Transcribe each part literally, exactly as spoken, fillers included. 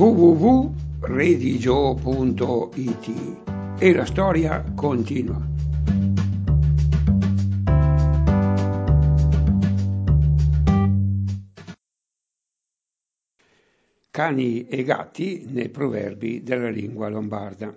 w w w punto redigio punto i t e la storia continua. Cani e gatti nei proverbi della lingua lombarda.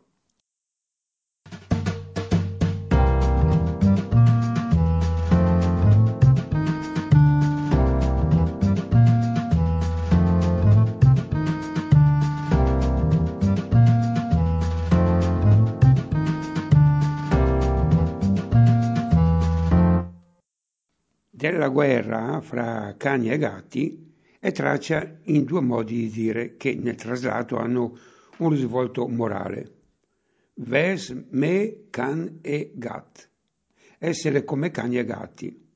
Della guerra fra cani e gatti è traccia in due modi di dire che nel traslato hanno un risvolto morale. Wes me can e gat, essere come cani e gatti.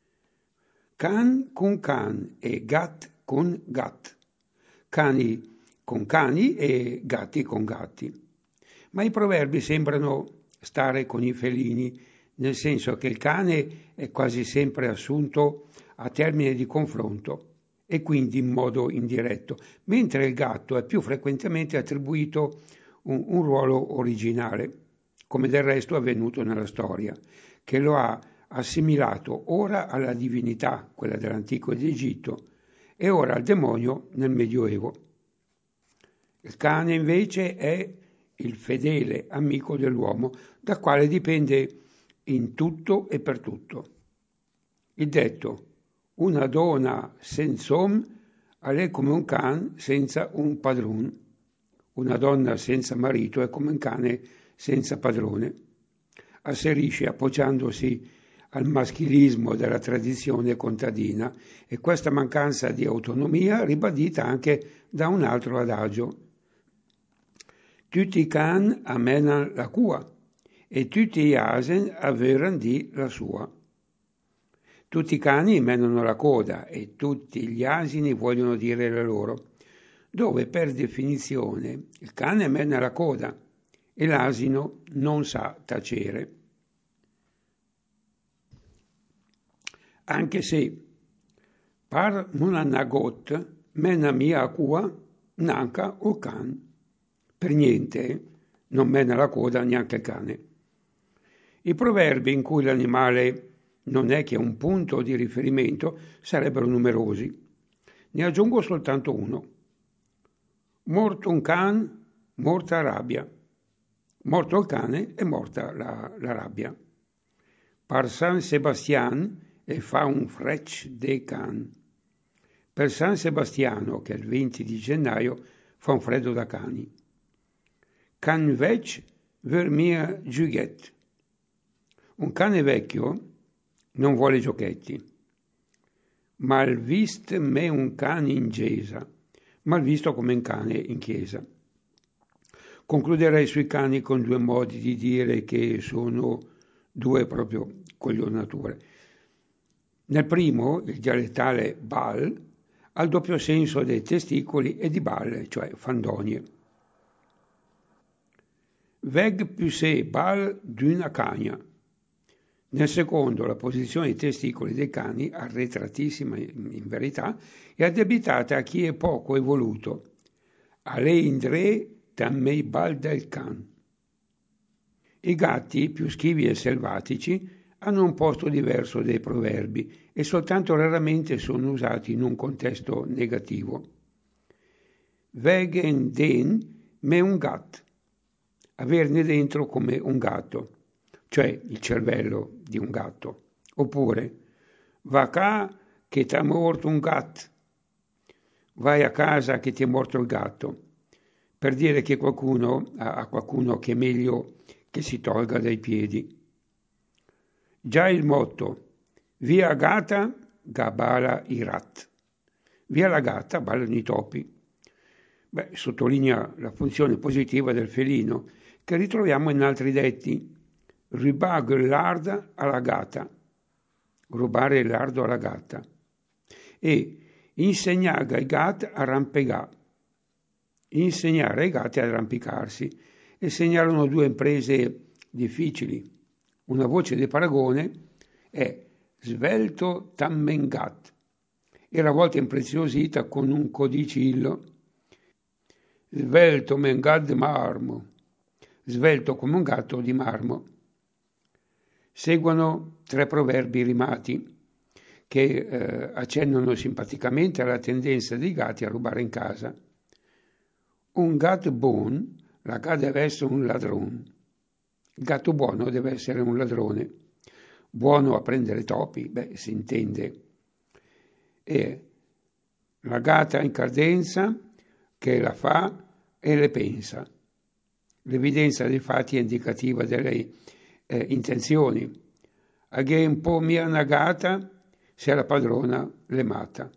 Can con can e gat con gat, cani con cani e gatti con gatti. Ma i proverbi sembrano stare con i felini, nel senso che il cane è quasi sempre assunto a termine di confronto e quindi in modo indiretto, mentre il gatto è più frequentemente attribuito un, un ruolo originale, come del resto è avvenuto nella storia, che lo ha assimilato ora alla divinità, quella dell'antico Egitto, e ora al demonio nel Medioevo. Il cane invece è il fedele amico dell'uomo, da quale dipende in tutto e per tutto. Il detto una donna senza uomo è come un can senza un padrone. Una donna senza marito è come un cane senza padrone. Asserisce appoggiandosi al maschilismo della tradizione contadina e questa mancanza di autonomia ribadita anche da un altro adagio. Tutti i can amenan la cua e tutti gli asen averan di la sua. Tutti i cani menano la coda e tutti gli asini vogliono dire la loro, dove per definizione il cane mena la coda e l'asino non sa tacere. Anche se par non annagot mena mia cua nanca o can. Per niente non mena la coda neanche il cane. I proverbi in cui l'animale non è che un punto di riferimento sarebbero numerosi. Ne aggiungo soltanto uno. Morto un can, morta rabbia. Morto il cane è morta la, la rabbia. Par San Sebastian e fa un frecc de can. Per San Sebastiano, che è il venti di gennaio, fa un freddo da cani. Can vec ver mia giuguet. Un cane vecchio non vuole giochetti. Mal vist me un cane in chiesa, mal visto come un cane in chiesa. Concluderei sui cani con due modi di dire che sono due proprio coglionature. Nel primo, il dialettale bal, ha il doppio senso dei testicoli e di balle, cioè fandonie. Veg pussé bal d'una cagna. Nel secondo, la posizione dei testicoli dei cani, arretratissima in verità, è addebitata a chi è poco evoluto. Ale indre tammei bal del can. I gatti, più schivi e selvatici, hanno un posto diverso dai proverbi e soltanto raramente sono usati in un contesto negativo. Wegen den me un gat. Averne dentro come un gatto, cioè il cervello di un gatto. Oppure, va qua che t'ha morto un gatto. Vai a casa che ti è morto il gatto. Per dire che qualcuno ha qualcuno che è meglio che si tolga dai piedi. Già il motto, via gata, gabala i rat. Via la gatta, ballano i topi. Beh, sottolinea la funzione positiva del felino, che ritroviamo in altri detti. Rubare il lardo alla gatta. Rubare il lardo alla gatta. E insegnare ai gatti a rampegare. Insegnare ai gatti a arrampicarsi. E segnalano due imprese difficili. Una voce di paragone è svelto tammengat. Era a volte impreziosita con un codicillo. svelto come un gatto di marmo, svelto come un gatto di marmo. Seguono tre proverbi rimati che eh, accennano simpaticamente alla tendenza dei gatti a rubare in casa. Un gatto buono, la gatto deve essere un ladrone. Il gatto buono deve essere un ladrone. Buono a prendere topi, beh, si intende. E la gatta in cadenza che la fa e le pensa. L'evidenza dei fatti è indicativa delle eh, intenzioni. A che un po' mia una gatta, se la padrona le mata.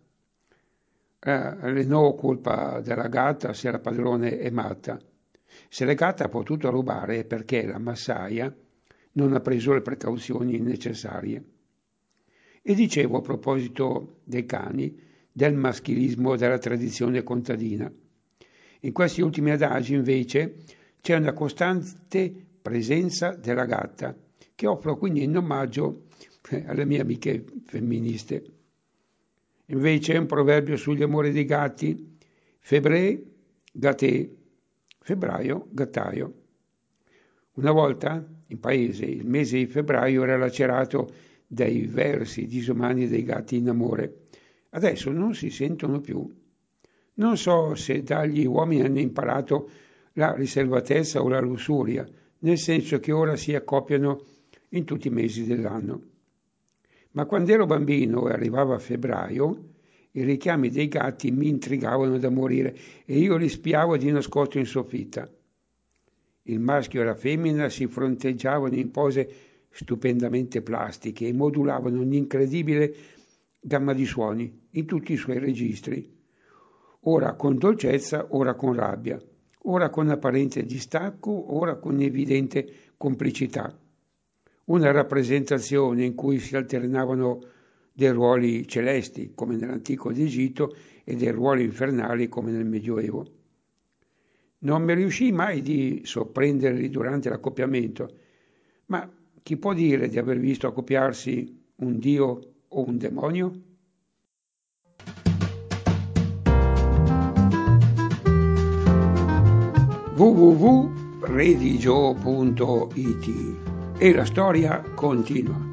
Eh, le no colpa della gatta se la padrone è matta. Se la gatta ha potuto rubare è perché la massaia non ha preso le precauzioni necessarie. E dicevo a proposito dei cani, del maschilismo della tradizione contadina. In questi ultimi adagi, invece, c'è una costante presenza della gatta, che offro quindi in omaggio alle mie amiche femministe. Invece un proverbio sugli amori dei gatti, febbre, gatè, febbraio, gattaio. Una volta, in paese, il mese di febbraio era lacerato dai versi disumani dei gatti in amore. Adesso non si sentono più. Non so se dagli uomini hanno imparato la riservatezza o la lussuria, nel senso che ora si accoppiano in tutti i mesi dell'anno. Ma quando ero bambino e arrivava febbraio, i richiami dei gatti mi intrigavano da morire e io li spiavo di nascosto in soffitta. Il maschio e la femmina si fronteggiavano in pose stupendamente plastiche e modulavano un'incredibile gamma di suoni in tutti i suoi registri, ora con dolcezza, ora con rabbia, ora con apparente distacco, ora con evidente complicità. Una rappresentazione in cui si alternavano dei ruoli celesti, come nell'antico Egitto, e dei ruoli infernali, come nel Medioevo. Non mi riuscì mai di sorprenderli durante l'accoppiamento, ma chi può dire di aver visto accoppiarsi un dio o un demonio? w w w punto redigio punto it E la storia continua.